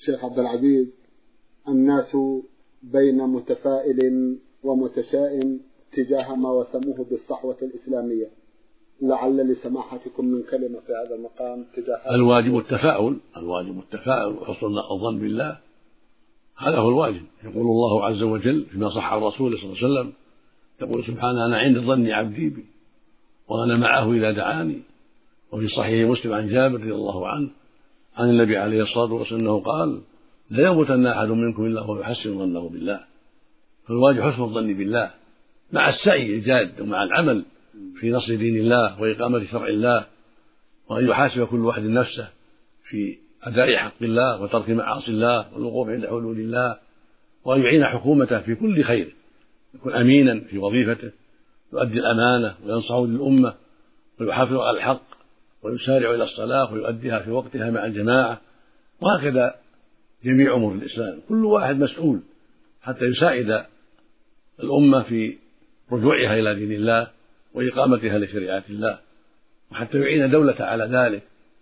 شيخ عبد العزيز، الناس بين متفائل ومتشائم تجاه ما وسموه بالصحوة الإسلامية، لعل لسماحتكم من كلمة في هذا المقام تجاه الواجب التفاؤل وحسن الظن بالله، هذا هو الواجب. يقول الله عز وجل فيما صح عن رسوله صلى الله عليه وسلم، يقول سبحانه: أنا عند ظن عبدي بي وأنا معه إذا دعاني. وفي صحيح مسلم عن جابر رضي الله عنه عن النبي عليه الصلاة والسلام أنه قال: لا يموتن أحد منكم إلا وهو يحسن ظنه بالله. فالواجب حسن الظن بالله مع السعي الجاد ومع العمل في نصر دين الله وإقامة شرع الله، وأن يحاسب كل واحد نفسه في أداء حق الله وترك معاصي الله والوقوف عند حلول الله، وأن يعين حكومته في كل خير، يكون أمينا في وظيفته، يؤدي الأمانة وينصح للأمة ويحافظ على الحق ويسارع إلى الصلاة ويؤديها في وقتها مع الجماعة. وهكذا جميع أمور الإسلام، كل واحد مسؤول حتى يساعد الأمة في رجوعها إلى دين الله وإقامتها لشريعة الله، وحتى يعين دولة على ذلك.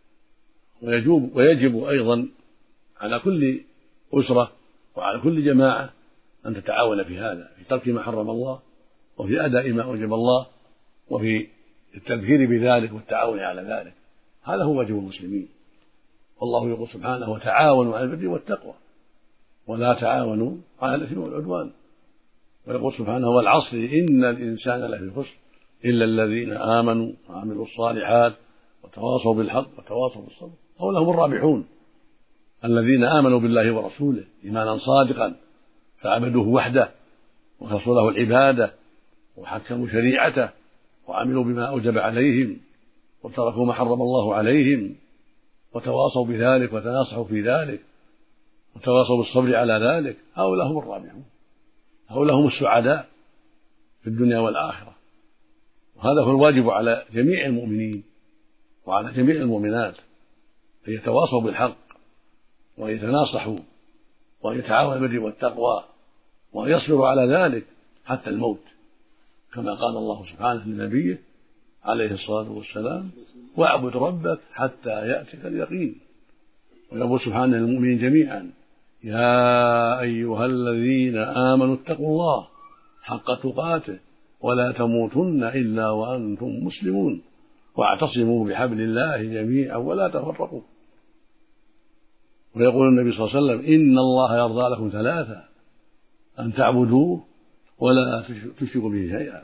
ويجب أيضا على كل أسرة وعلى كل جماعة أن تتعاون في هذا، في ترك ما حرم الله وفي أداء ما أوجب الله وفي التذكير بذلك والتعاون على ذلك. هذا هو واجب المسلمين. والله يقول سبحانه: وتعاونوا على البر والتقوى ولا تعاونوا على الإثم والعدوان. ويقول سبحانه: والعصر إن الإنسان لفي خسر إلا الذين آمنوا وعملوا الصالحات وتواصوا بالحق وتواصوا بالصبر هم الرابحون. الذين آمنوا بالله ورسوله إيمانا صادقا فعبدوه وحده وخلصوا له العبادة وحكموا شريعته وعملوا بما أوجب عليهم وتركوا ما حرم الله عليهم وتواصوا بذلك وتناصحوا في ذلك وتواصوا بالصبر على ذلك، هؤلاء هم الرابحون، هؤلاء هم السعداء في الدنيا والآخرة. وهذا هو الواجب على جميع المؤمنين وعلى جميع المؤمنات، أن يتواصوا بالحق ويتناصحوا ويتعاونوا بالبر والتقوى ويصبروا على ذلك حتى الموت، كما قال الله سبحانه لنبيه عليه الصلاة والسلام: واعبد ربك حتى يأتيك اليقين. ويقول سبحانه للمؤمنين جميعا: يا أيها الذين آمنوا اتقوا الله حق تقاته ولا تموتن إلا وأنتم مسلمون واعتصموا بحبل الله جميعا ولا تفرقوا. ويقول النبي صلى الله عليه وسلم: إن الله يرضى لكم ثلاثة: أن تعبدوه ولا تشركوا به شيئا،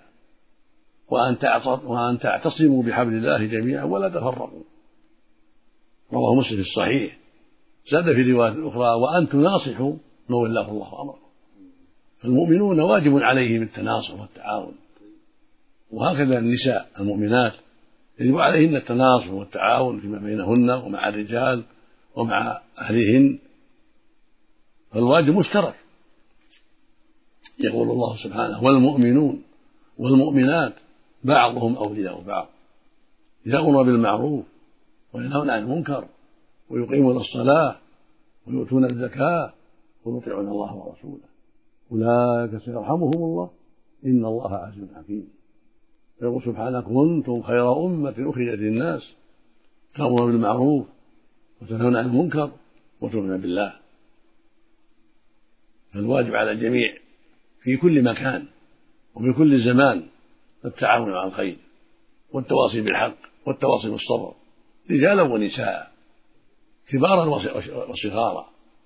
وأن تعتصموا بحبل الله جميعا ولا تفرقوا. رواه مسلم في الصحيح. زاد في رواية أخرى: وأن تناصحوا من ولاه الله أمركم. فالمؤمنون واجب عليهم التناصح والتعاون، وهكذا النساء المؤمنات يجب عليهن التناصح والتعاون فيما بينهن ومع الرجال ومع أهلهن، فالواجب مشترك. يقول الله سبحانه: والمؤمنون والمؤمنات بعضهم أولياء بعض يأمرون بالمعروف وينهون عن المنكر ويقيمون الصلاة ويؤتون الزكاة ويطيعون الله ورسوله أولئك سيرحمهم الله إن الله عزيز حكيم. يقول سبحانه: كنتم خير أمة أخرجت للناس تأمرون بالمعروف وتنهون عن المنكر وتؤمنون بالله. فالواجب على الجميع في كل مكان وفي كل زمان التعاون على الخير والتواصي بالحق والتواصي بالصبر، رجالا ونساء، كبارا وصغارا،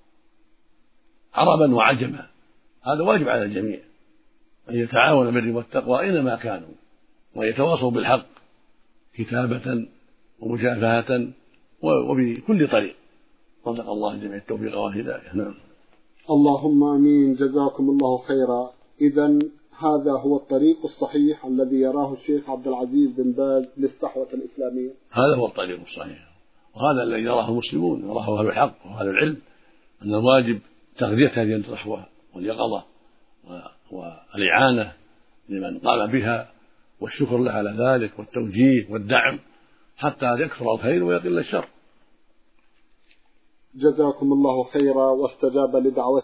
عربا وعجما. هذا واجب على الجميع أن يتعاون بالبر والتقوى أينما كانوا، ويتواصوا بالحق كتابة ومشافهة وبكل طريق. رزق الله الجميع التوفيق والهداية. نعم. اللهم آمين. جزاكم الله خيرا. إذن هذا هو الطريق الصحيح الذي يراه الشيخ عبد العزيز بن باز للصحوة الإسلامية. هذا هو الطريق الصحيح، وهذا الذي يراه المسلمون، يراه أهل الحق وأهل العلم، أن الواجب تغذية هذه الصحوة واليقظة والإعانة لمن قام بها والشكر له على ذلك والتوجيه والدعم حتى يكثر الخير ويقل الشر. جزاكم الله خيرا واستجاب لدعوة